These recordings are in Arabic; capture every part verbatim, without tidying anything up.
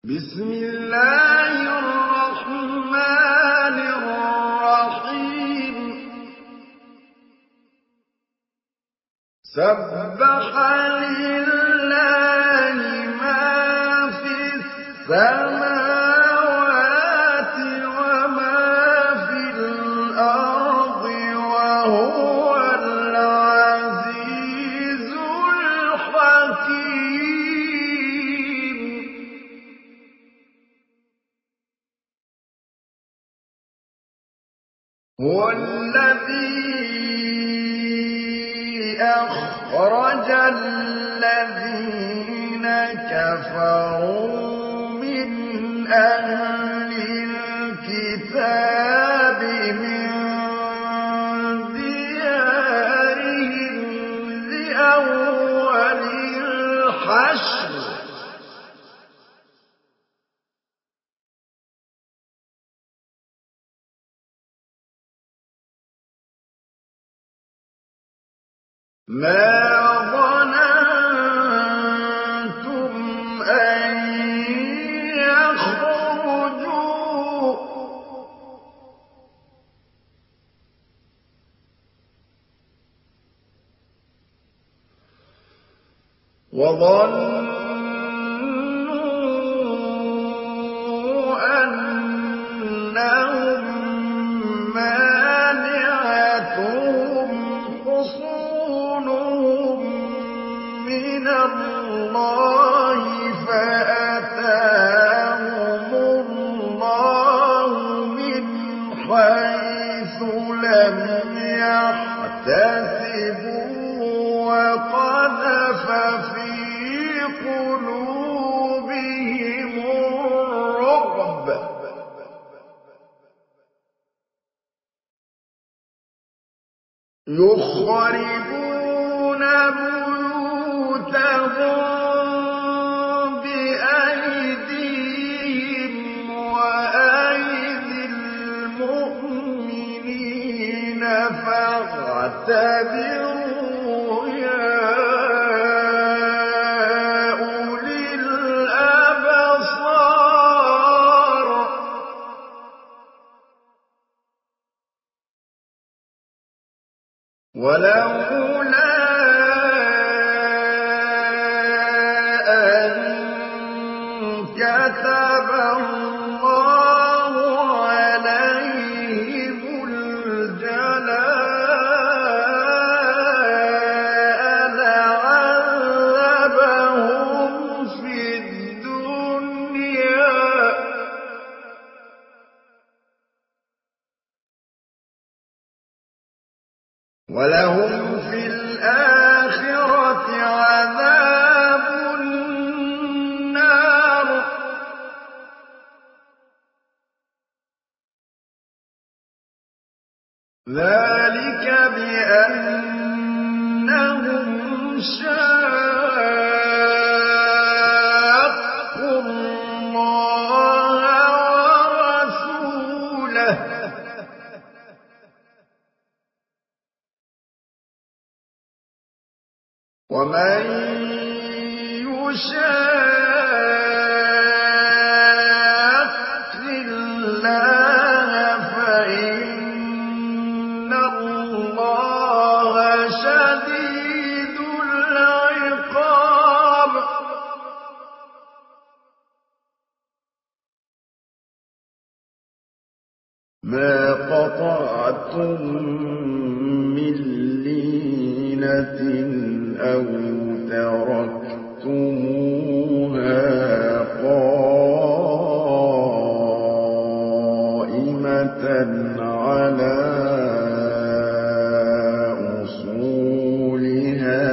بسم الله الرحمن الرحيم سبح لله ما في السماوات وما في الأرض وهو العزيز الحكيم هو الذي أخرج الذين كفروا من أهل الكتاب من ديارهم لأول الحشر ما ظننتم أن يخرجوا وظنوا أنهم مانعتهم حصونهم من الله فأتاهم الله من حيث لم يحتسبوا وقذف في قلوبهم الرعب يخربون بيوتهم بأيديهم وأيدي المؤمنين فاعتبروا يا أولي الأبصار ولولا أن كتب الله عليهم الجلاء لعذبهم في الدنيا ولهم في الآخرة عذاب النار ذلك بأنهم شاقوا الله ورسوله ومن يشاق الله فإن الله شديد العقاب ما قطعتم من لينة أو تركتموها قائمة على أصولها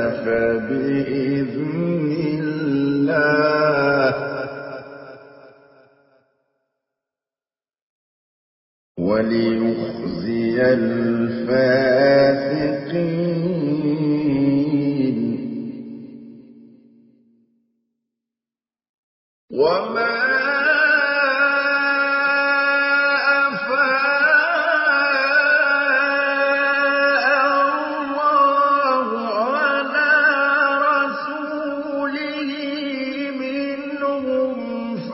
فبإذن الله وليخزي الفاسقين وما أفاء الله على رسوله منهم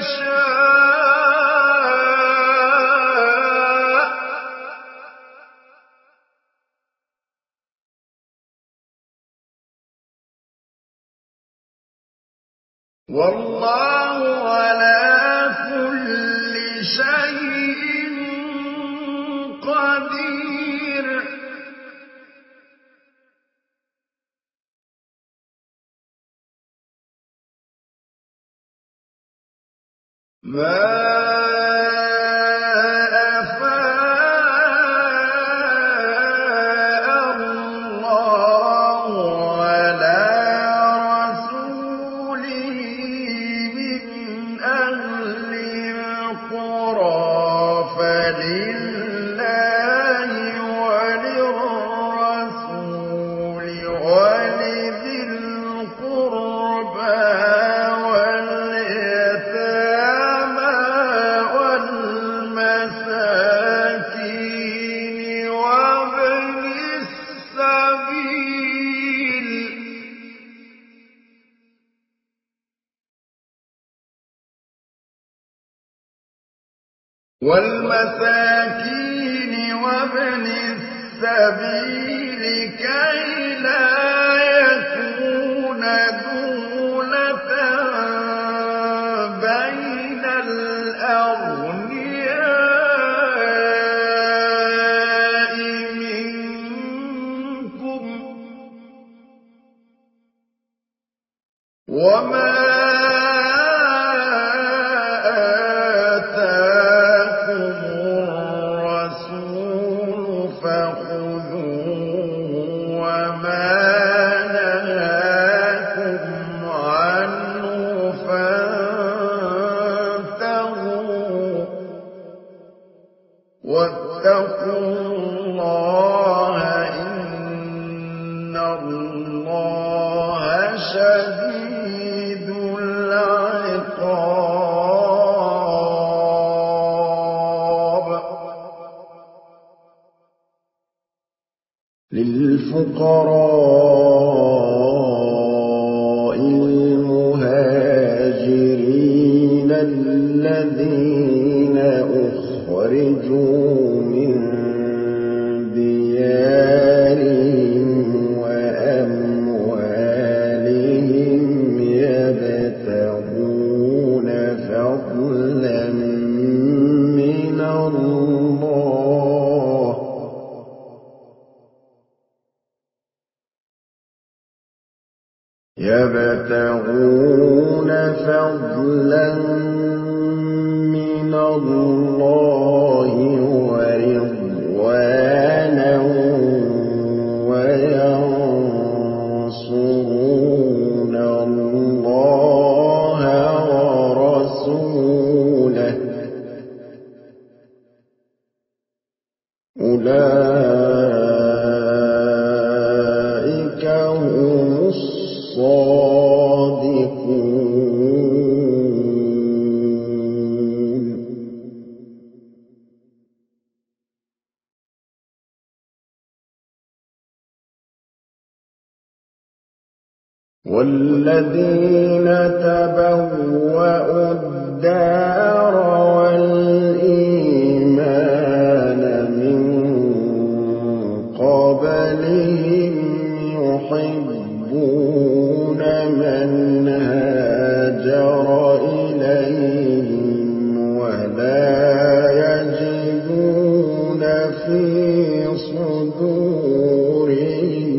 يشاء والله على كل شيء قدير ما أفاء الله على رسوله من أهل القرى فلله وللرسول ولذي القربى واليتامى والمساكين وابن السبيل والمساكين وابن السبيل كي لا يكون دولة بين الأغنياء منكم وما آتاكم الرسول فخذوه وما نهاكم عنه فانتهوا واتقوا الله إن الله شديد العقاب للفقراء المهاجرين الذين أخرجوا من ديارهم وأموالهم يبتغون فضلا من الله يبتغون فضلا من الله ورضوانا وينصرون الله ورسوله أولئك هم الصادقون والذين تبوأوا الدار والإيمان من قبلهم يحبون من هاجر إليهم ولا يجدون في صدورهم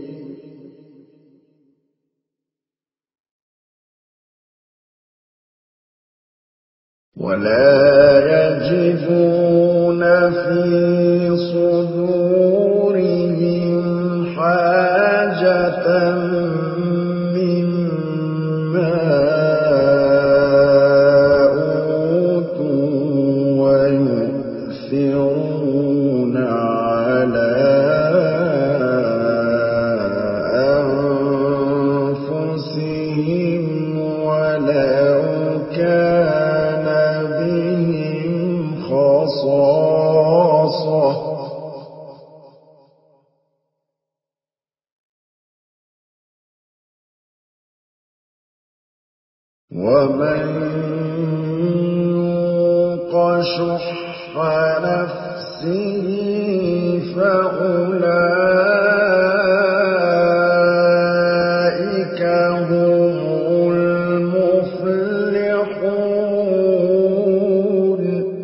ولا يجدون في صدورهم حاجة مما أوتوا ويؤثرون على أنفسهم ولو كان بهم خصاصة ومن شُحَّ نَفْسِهِ فَأُولَٰئِكَ هُمُ الْمُفْلِحُونَ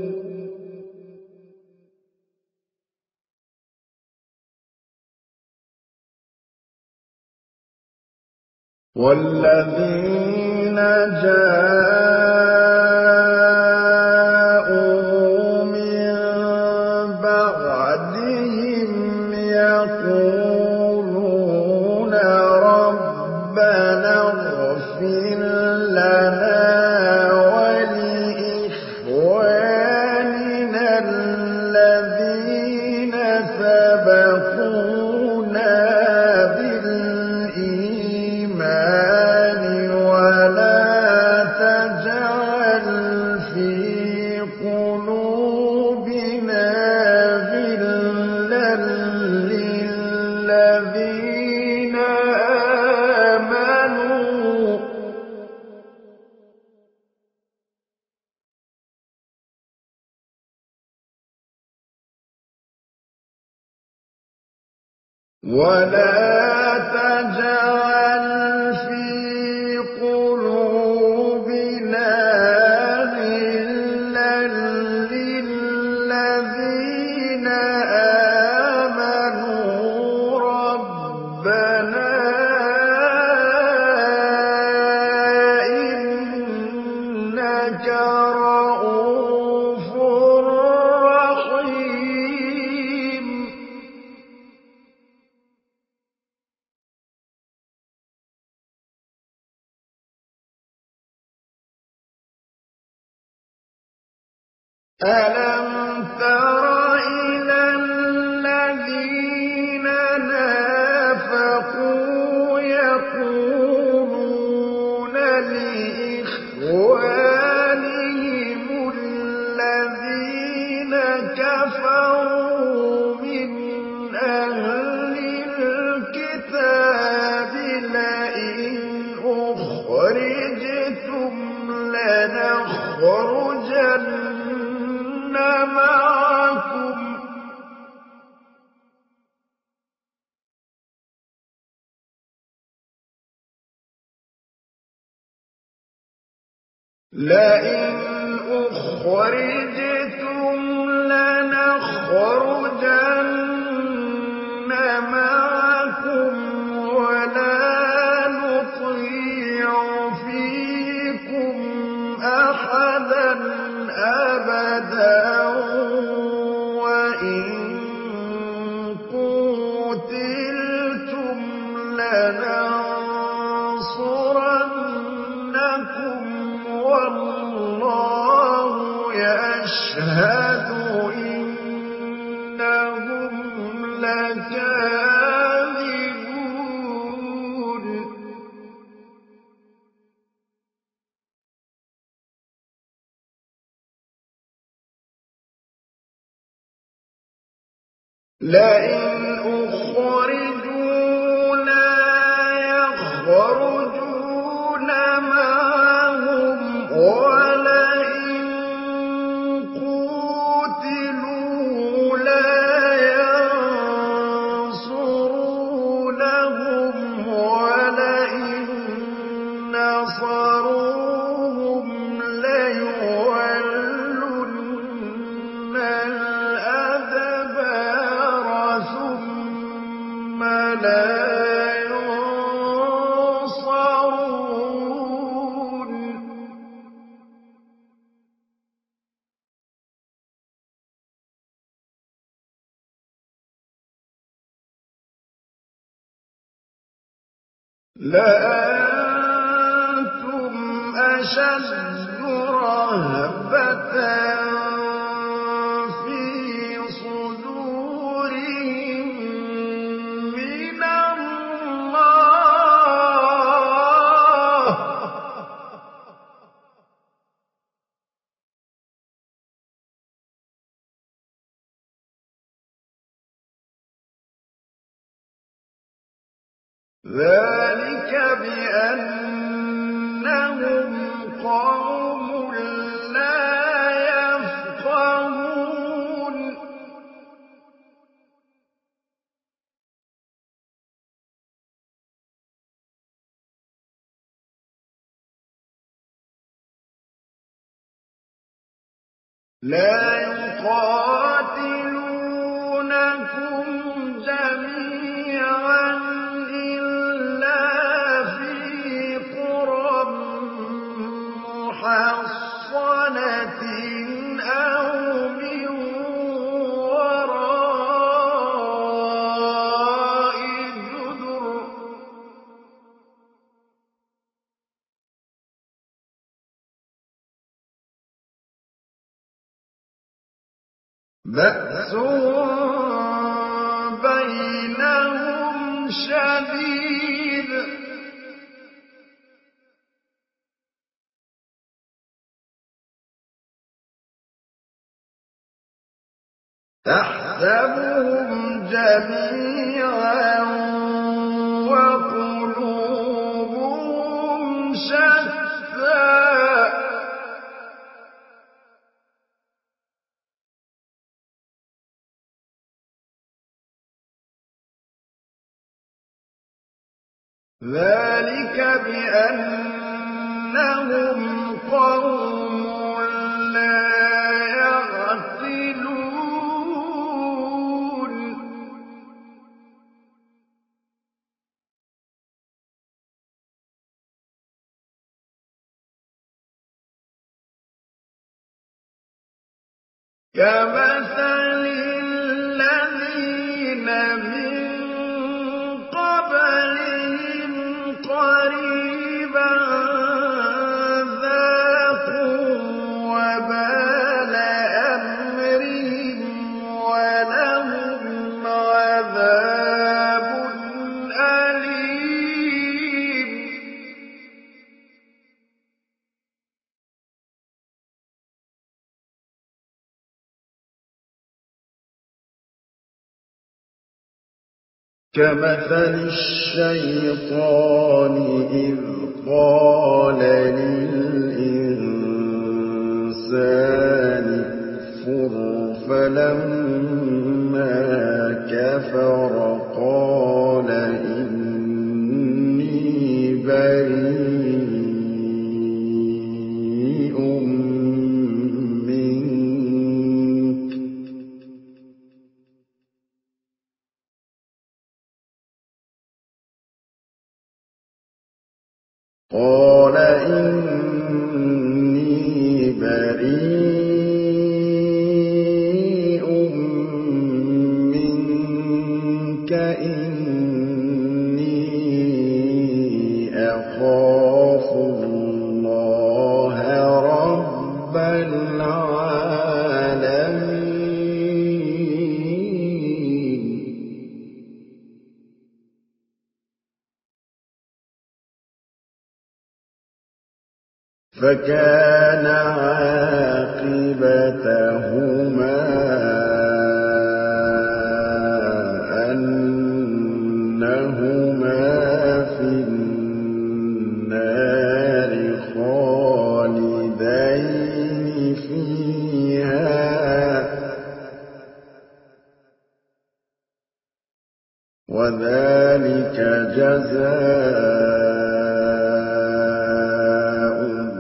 وَالَّذِينَ جَاءُوا مِن بَعْدِهِمْ يَقُولُونَ رَبَّنَا اغْفِرْ لَنَا وَلِإِخْوَانِنَا الَّذِينَ سَبَقُونَا بِالْإِيمَانِ وَلَا تَجْعَلْ فِي قُلُوبِنَا غِلًّا لِّلَّذِينَ آمَنُوا وَلَا تَجْعَلْ فِي قُلُوبِنَا غِلًّا لِّلَّذِينَ آمَنُوا رَبَّنَا إِنَّكَ رَءُوفٌ رَّحِيمٌ أَلَمْ تَرَ إِلَى الَّذِينَ نَافَقُوا يَقُولُونَ لِإِخْوَانِهِمُ الَّذِينَ كَفَرُوا مِنْ أَهْلِ الْكِتَابِ لَئِنْ أُخْرِجْتُمْ لَنَخْرُجَنَّ مَعَكُمْ لئن أُخْرِجْتُمْ لَنَخْرُجَنَّ مَعَكُمْ وَلَا نُطِيعُ فِيكُمْ أَحَدًا أَبَدًا وَإِن قُوتِلْتُمْ لَنَنصُرَنَّكُمْ وَاللَّهُ يَشْهَدُ إِنَّهُمْ لَكَاذِبُونَ لئن أُخْرِجُوا لَا يَخْرُجُونَ مَعَهُمْ وَلَئِن قُوتِلُوا لَا يَنصُرُونَهُمْ وَلَئِن نَّصَرُوهُمْ لَيُوَلُّنَّ الْأَدْبَارَ ثُمَّ لَا يُنصَرُونَ لَأَنتُمْ أَشَدُّ رَهْبَةً فِي صُدُورِهِم مِّنَ اللَّهِ ذَٰلِكَ بِأَنَّهُمْ قَوْمٌ لَّا يَفْقَهُونَ لا يقاتلونكم جميعا إلا في قرى محصنة أو من وراء جدر بأسهم بينهم شديد تحسبهم جميعا وقلوبهم شتى ذلك بأنهم قوم لا يعقلون كمثل الذين من قبلهم قريبا ذاقوا وبال أمرهم ولهم عذاب أليم كمثل الشيطان إذ قال للإنسان اكفر فلما كفر قال إني بريء منك قال إني بريء منك إني أخاف الله رب العالمين فكان عاقبتهما أنهما في النار خالدين فيها وذلك جزاء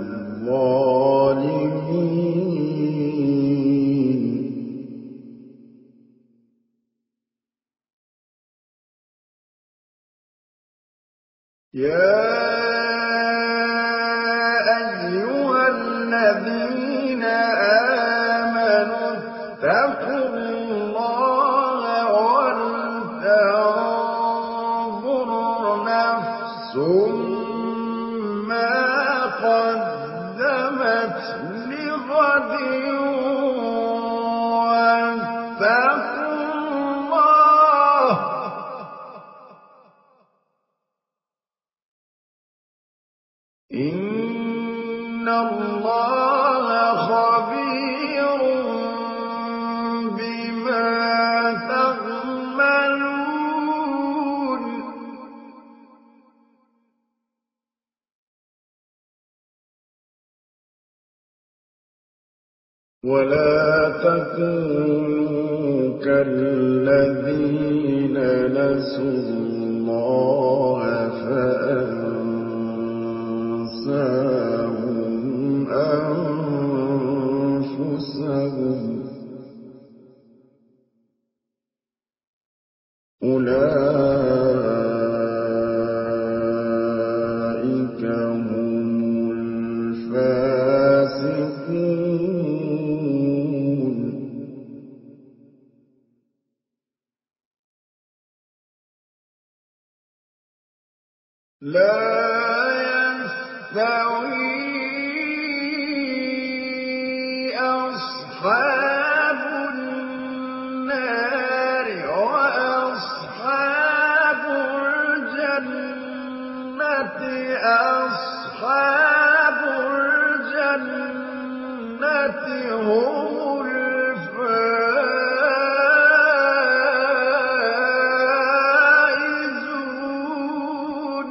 الظالمين يا أيها الذين آمنوا اتقوا الله ولتنظر نفس ما قدمت لغد واتقوا الله إن الله خبير بما تعملون ولا تكونوا كالذين نسوا الله فأنساهم أنفسهم أُولَٰئِكَ هُمُ الْفَاسِقُونَ لَا يَسْتَوِي أَصْحَابُ النَّارِ وَأَصْحَابُ الْجَنَّةِ أَصْحَابُ الْجَنَّةِ هُمُ الْفَائِزُونَ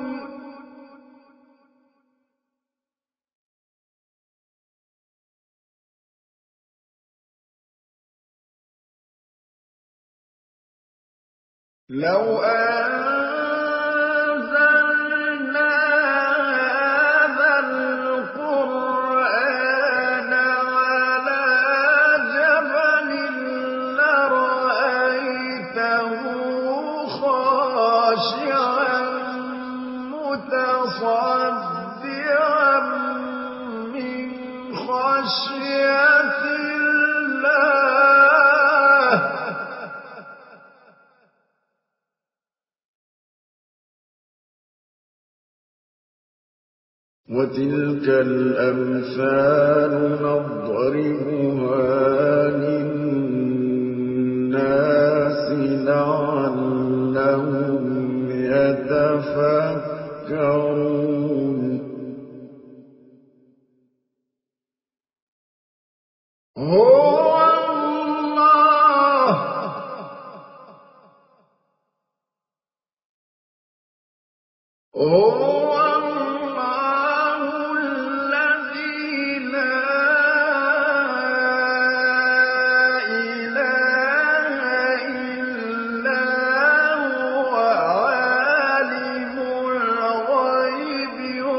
لَوْ أَنزَلْنَا هَٰذَا الْقُرْآنَ عَلَىٰ جَبَلٍ لَّرَأَيْتَهُ خَاشِعًا مُّتَصَدِّعًا مِّنْ خَشْيَةِ اللَّهِ ۚ وَتِلْكَ الْأَمْثَالُ نَضْرِبُهَا لِلنَّاسِ لَعَلَّهُمْ يَتَفَكَّرُونَ هُوَ اللَّهُ هُوَ اللَّهُ الَّذِي لَا إِلَٰهَ إِلَّا هُوَ عَالِمُ الْغَيْبِ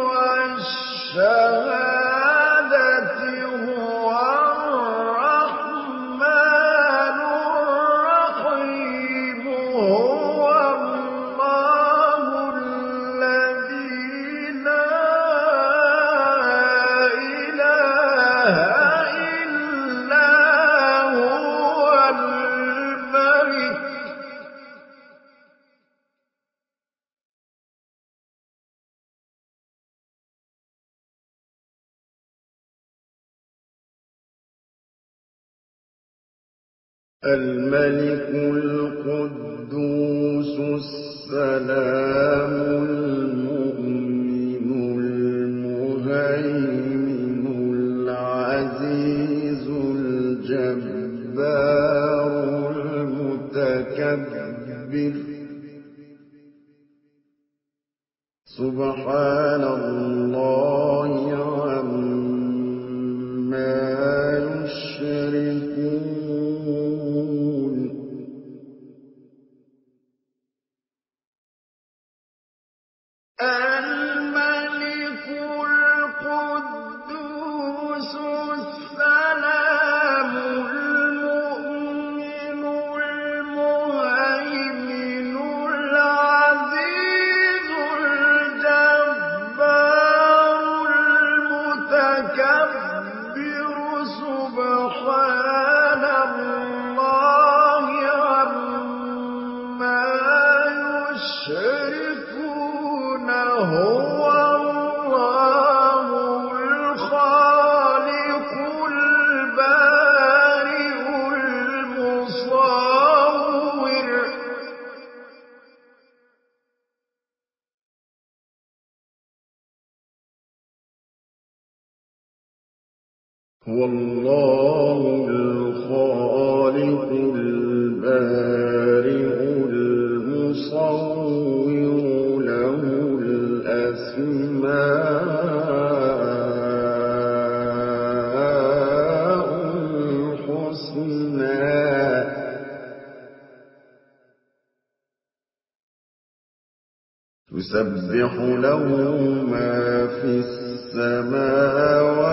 وَالشَّهَادَةِ هُوَ الرَّحْمَٰنُ الرَّحِيمُ هُوَ اللَّهُ الَّذِي لَا إِلَٰهَ إِلَّا هُوَ الْمَلِكُ الملك القدوس السلام المؤمن المهيمن العزيز الجبار المتكبر سبحان الله عما يشركون الملك القدوس السلام المؤمن المهيمن العزيز الجبار المتكبر سبحان الله عما يشركون هو الله الخالق البارئ المصور هو الله الخالق البارئ المصور له الأسماء الحسنى يسبح له ما في السماوات